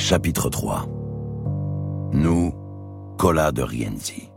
Chapitre 3. Nous, Cola de Rienzi.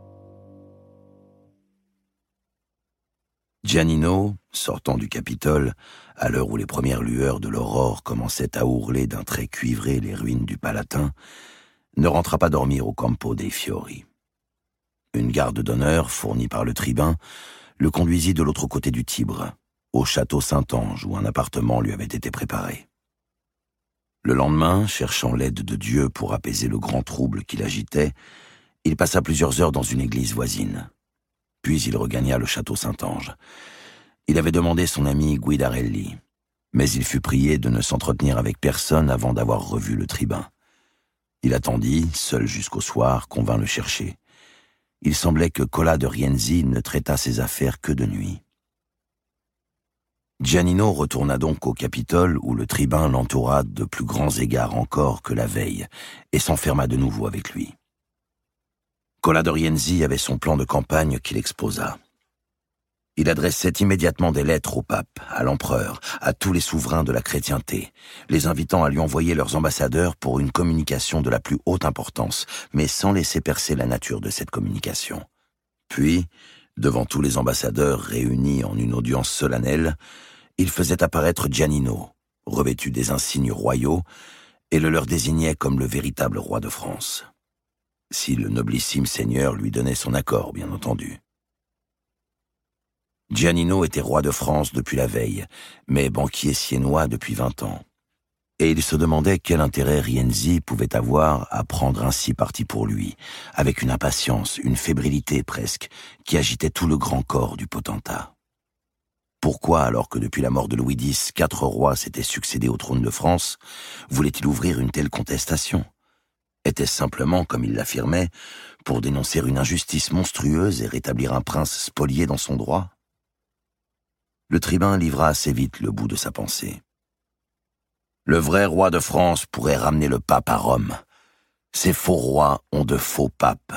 Giannino, sortant du Capitole, à l'heure où les premières lueurs de l'aurore commençaient à ourler d'un trait cuivré les ruines du Palatin, ne rentra pas dormir au Campo dei Fiori. Une garde d'honneur, fournie par le tribun, le conduisit de l'autre côté du Tibre, au château Saint-Ange, où un appartement lui avait été préparé. Le lendemain, cherchant l'aide de Dieu pour apaiser le grand trouble qui l'agitait, il passa plusieurs heures dans une église voisine. Puis il regagna le château Saint-Ange. Il avait demandé son ami Guidarelli, mais il fut prié de ne s'entretenir avec personne avant d'avoir revu le tribun. Il attendit, seul jusqu'au soir, qu'on vînt le chercher. Il semblait que Cola de Rienzi ne traitât ses affaires que de nuit. Giannino retourna donc au Capitole où le tribun l'entoura de plus grands égards encore que la veille et s'enferma de nouveau avec lui. Cola de Rienzi avait son plan de campagne qu'il exposa. Il adressait immédiatement des lettres au pape, à l'empereur, à tous les souverains de la chrétienté, les invitant à lui envoyer leurs ambassadeurs pour une communication de la plus haute importance, mais sans laisser percer la nature de cette communication. Puis, devant tous les ambassadeurs réunis en une audience solennelle, il faisait apparaître Giannino, revêtu des insignes royaux, et le leur désignait comme le véritable roi de France. Si le noblissime seigneur lui donnait son accord, bien entendu. Giannino était roi de France depuis la veille, mais banquier siennois depuis 20 ans. Et il se demandait quel intérêt Rienzi pouvait avoir à prendre ainsi parti pour lui, avec une impatience, une fébrilité presque, qui agitait tout le grand corps du potentat. Pourquoi, alors que depuis la mort de Louis X, 4 rois s'étaient succédés au trône de France, voulait-il ouvrir une telle contestation ? Était-ce simplement, comme il l'affirmait, pour dénoncer une injustice monstrueuse et rétablir un prince spolié dans son droit ? Le tribun livra assez vite le bout de sa pensée. Le vrai roi de France pourrait ramener le pape à Rome. Ces faux rois ont de faux papes.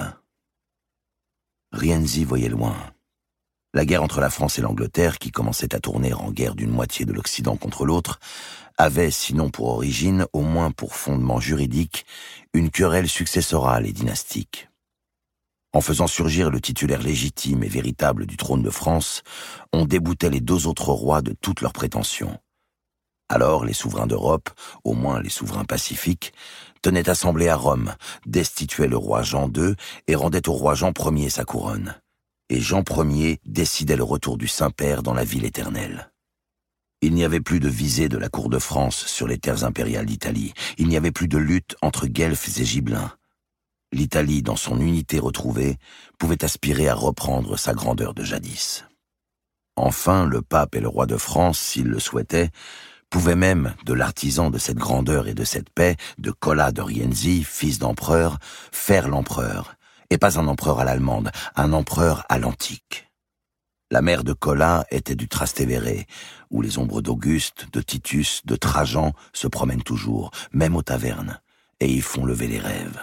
Rienzi voyait loin. La guerre entre la France et l'Angleterre, qui commençait à tourner en guerre d'une moitié de l'Occident contre l'autre, avait, sinon pour origine, au moins pour fondement juridique, une querelle successorale et dynastique. En faisant surgir le titulaire légitime et véritable du trône de France, on déboutait les 2 autres rois de toutes leurs prétentions. Alors les souverains d'Europe, au moins les souverains pacifiques, tenaient assemblée à Rome, destituaient le roi Jean II et rendaient au roi Jean Ier sa couronne. Et Jean Ier décidait le retour du Saint-Père dans la ville éternelle. Il n'y avait plus de visée de la cour de France sur les terres impériales d'Italie. Il n'y avait plus de lutte entre guelfes et gibelins. L'Italie, dans son unité retrouvée, pouvait aspirer à reprendre sa grandeur de jadis. Enfin, le pape et le roi de France, s'ils le souhaitaient, pouvaient même, de l'artisan de cette grandeur et de cette paix, de Cola de Rienzi, fils d'empereur, faire l'empereur, et pas un empereur à l'allemande, un empereur à l'antique. La mère de Cola était du Trastevere, où les ombres d'Auguste, de Titus, de Trajan se promènent toujours, même aux tavernes, et y font lever les rêves.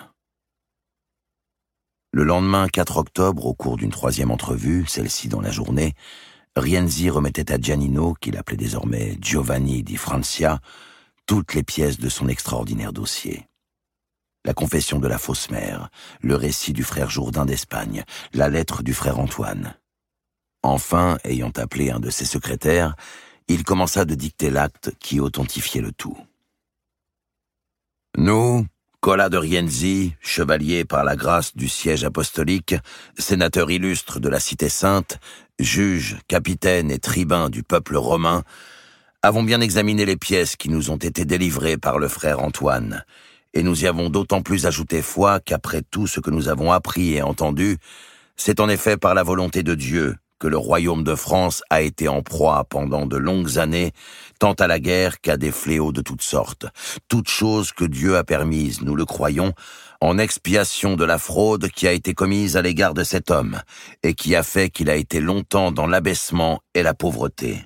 Le lendemain 4 octobre, au cours d'une 3e entrevue, celle-ci dans la journée, Rienzi remettait à Giannino, qu'il appelait désormais Giovanni di Francia, toutes les pièces de son extraordinaire dossier. La confession de la fausse mère, le récit du frère Jourdain d'Espagne, la lettre du frère Antoine. Enfin, ayant appelé un de ses secrétaires, il commença de dicter l'acte qui authentifiait le tout. Nous, Cola de Rienzi, chevalier par la grâce du siège apostolique, sénateur illustre de la Cité Sainte, juge, capitaine et tribun du peuple romain, avons bien examiné les pièces qui nous ont été délivrées par le frère Antoine, et nous y avons d'autant plus ajouté foi qu'après tout ce que nous avons appris et entendu, c'est en effet par la volonté de Dieu que le royaume de France a été en proie pendant de longues années, tant à la guerre qu'à des fléaux de toutes sortes. Toutes choses que Dieu a permises, nous le croyons, en expiation de la fraude qui a été commise à l'égard de cet homme, et qui a fait qu'il a été longtemps dans l'abaissement et la pauvreté.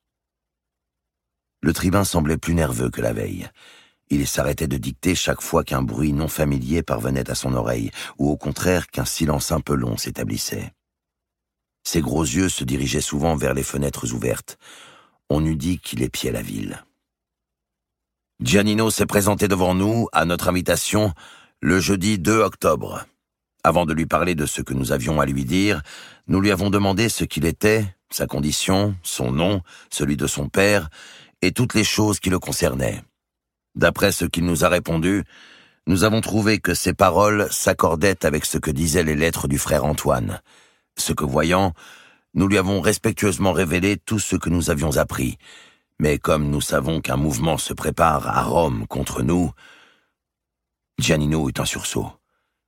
Le tribun semblait plus nerveux que la veille. Il s'arrêtait de dicter chaque fois qu'un bruit non familier parvenait à son oreille, ou au contraire qu'un silence un peu long s'établissait. Ses gros yeux se dirigeaient souvent vers les fenêtres ouvertes. On eût dit qu'il épiait la ville. Giannino s'est présenté devant nous, à notre invitation, le jeudi 2 octobre. Avant de lui parler de ce que nous avions à lui dire, nous lui avons demandé ce qu'il était, sa condition, son nom, celui de son père, et toutes les choses qui le concernaient. D'après ce qu'il nous a répondu, nous avons trouvé que ses paroles s'accordaient avec ce que disaient les lettres du frère Antoine. Ce que voyant, nous lui avons respectueusement révélé tout ce que nous avions appris. Mais comme nous savons qu'un mouvement se prépare à Rome contre nous, Giannino eut un sursaut. Comment ?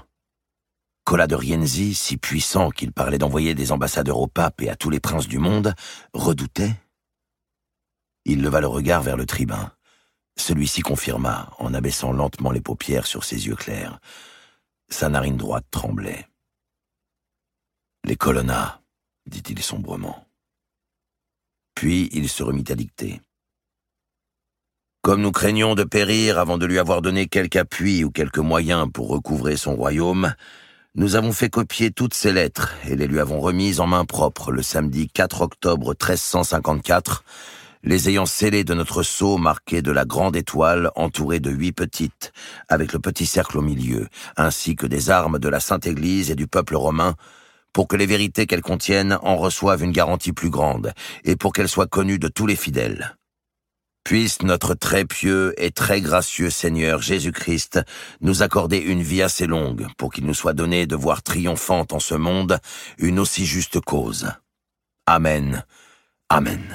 Cola de Rienzi, si puissant qu'il parlait d'envoyer des ambassadeurs au pape et à tous les princes du monde, redoutait ? Il leva le regard vers le tribun. Celui-ci confirma, en abaissant lentement les paupières sur ses yeux clairs. Sa narine droite tremblait. « Les colonna », dit-il sombrement. Puis il se remit à dicter. « Comme nous craignons de périr avant de lui avoir donné quelque appui ou quelques moyens pour recouvrer son royaume, nous avons fait copier toutes ces lettres et les lui avons remises en main propre le samedi 4 octobre 1354, les ayant scellées de notre sceau marqué de la grande étoile entourée de 8 petites, avec le petit cercle au milieu, ainsi que des armes de la Sainte Église et du peuple romain, pour que les vérités qu'elles contiennent en reçoivent une garantie plus grande, et pour qu'elles soient connues de tous les fidèles. Puisse notre très pieux et très gracieux Seigneur Jésus-Christ nous accorder une vie assez longue pour qu'il nous soit donné de voir triomphante en ce monde une aussi juste cause. Amen. Amen.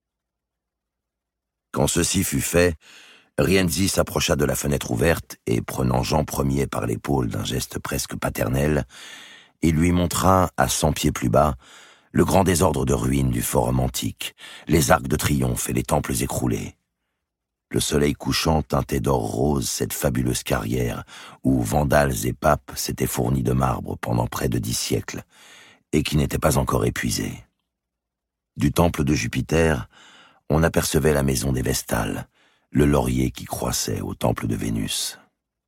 Quand ceci fut fait, Rienzi s'approcha de la fenêtre ouverte et, prenant Jean Ier par l'épaule d'un geste presque paternel, il lui montra, à 100 pieds plus bas, le grand désordre de ruines du forum antique, les arcs de triomphe et les temples écroulés. Le soleil couchant teintait d'or rose cette fabuleuse carrière où vandales et papes s'étaient fournis de marbre pendant près de 10 siècles et qui n'était pas encore épuisée. Du temple de Jupiter, on apercevait la maison des Vestales, le laurier qui croissait au temple de Vénus.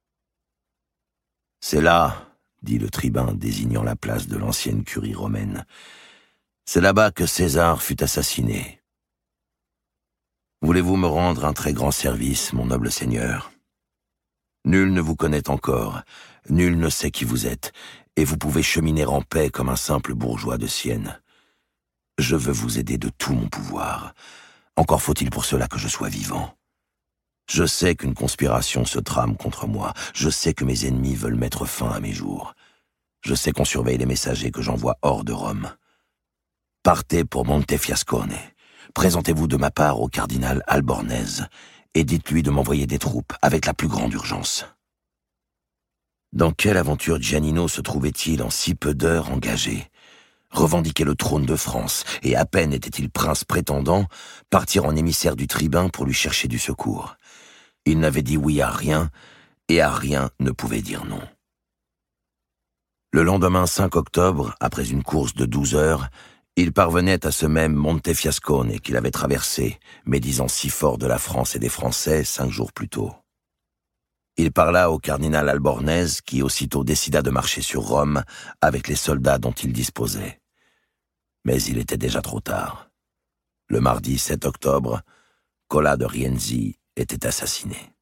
« C'est là, » dit le tribun désignant la place de l'ancienne curie romaine, « c'est là-bas que César fut assassiné. Voulez-vous me rendre un très grand service, mon noble seigneur ? Nul ne vous connaît encore, nul ne sait qui vous êtes, et vous pouvez cheminer en paix comme un simple bourgeois de Sienne. Je veux vous aider de tout mon pouvoir. Encore faut-il pour cela que je sois vivant. Je sais qu'une conspiration se trame contre moi. Je sais que mes ennemis veulent mettre fin à mes jours. Je sais qu'on surveille les messagers que j'envoie hors de Rome. Partez pour Montefiascone. Présentez-vous de ma part au cardinal Albornese et dites-lui de m'envoyer des troupes avec la plus grande urgence. » Dans quelle aventure Giannino se trouvait-il en si peu d'heures engagé ? Revendiquer le trône de France, et à peine était-il prince prétendant, partir en émissaire du tribun pour lui chercher du secours. Il n'avait dit oui à rien, et à rien ne pouvait dire non. Le lendemain 5 octobre, après une course de 12 heures, il parvenait à ce même Montefiascone qu'il avait traversé, médisant si fort de la France et des Français 5 jours plus tôt. Il parla au cardinal Albornese qui aussitôt décida de marcher sur Rome avec les soldats dont il disposait. Mais il était déjà trop tard. Le mardi 7 octobre, Cola de Rienzi était assassiné.